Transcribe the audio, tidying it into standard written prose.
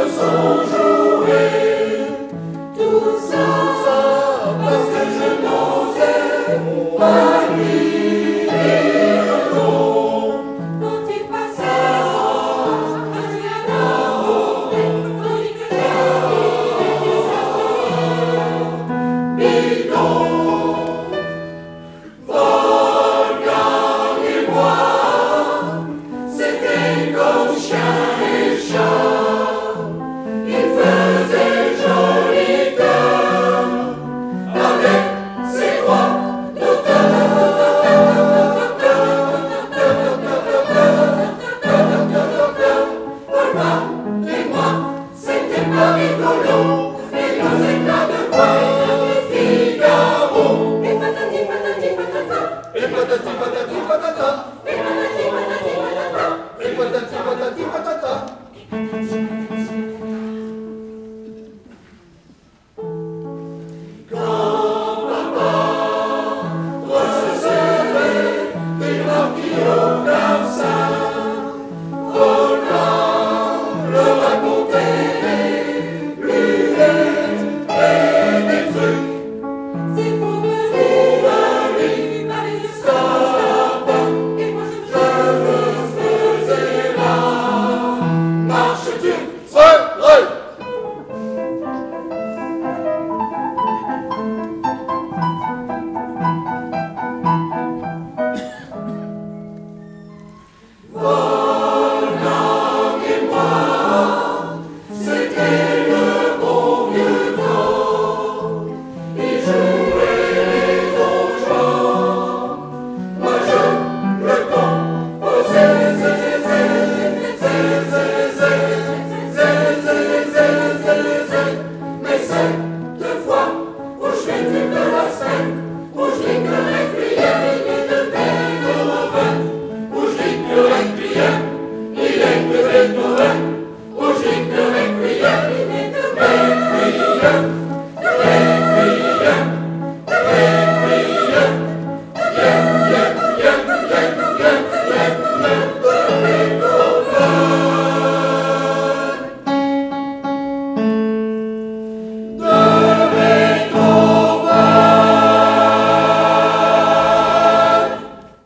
sont joués. Tout ça parce que je n'osais pas lui dire non. Quand il passait sans rien là-haut, tandis que j'avais sa bidon. Wolfgang et moi, c'était comme chien et chat. Il faisait joli cœur avec ses droits Wolfgang et moi, c'était pas rigolo. Et nos éclats de voix, Figaro. Et patati patati patata. Et patati patati patata. Et patati patati patata. Et patati patati patata. Grand-papa recevait des marquis au clavecin. Wolfgang le racontait, lui et des trucs. C'est pour lui, fallait du stop. Et moi je faisais la marche turque.